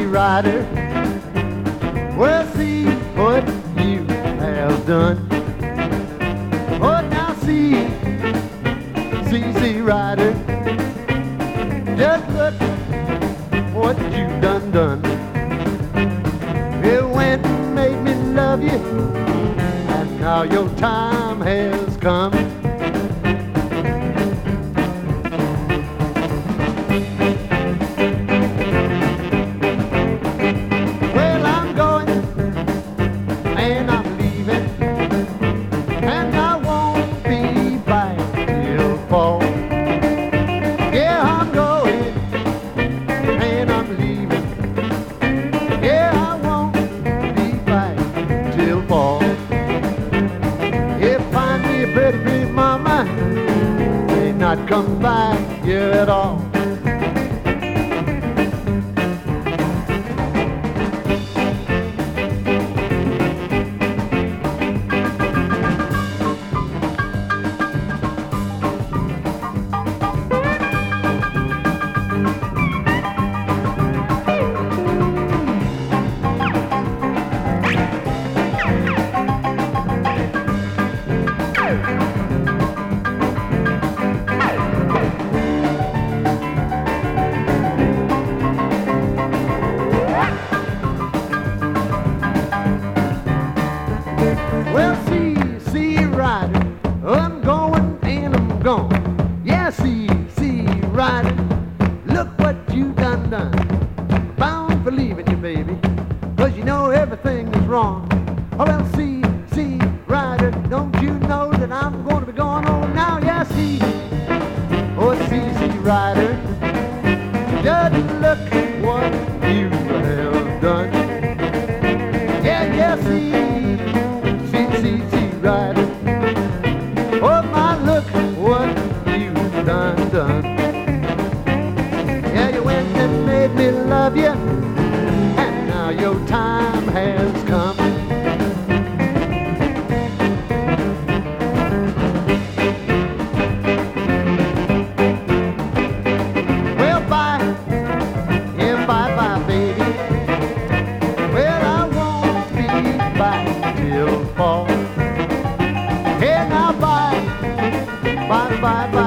Rider. Well, see what you have done. Oh, now see, CC Rider, just look what you done. It went and made me love you, and now your time has come. Well, I'm going and I'm leaving, and I won't be back till fall. Yeah, I'm going and I'm leaving. Yeah, I won't be back till fall. Yeah, find me a pretty, pretty mama, may not come back here at all. Well, see, Rider, I'm going and I'm gone. Yeah, see, Rider, look what you done. Bound for leaving you, baby, 'cause you know everything is wrong. Oh, well, see, Rider, don't you know that I'm going to be going on now? Yeah, see, oh, see, Rider, just look what you have done. Yeah, see, Rider. Oh, my, look what you've done. Yeah, you went and made me love you, and now your time has come. Well, bye. Yeah, bye, baby. Well, I won't be back till fall. Hey, now bye, bye.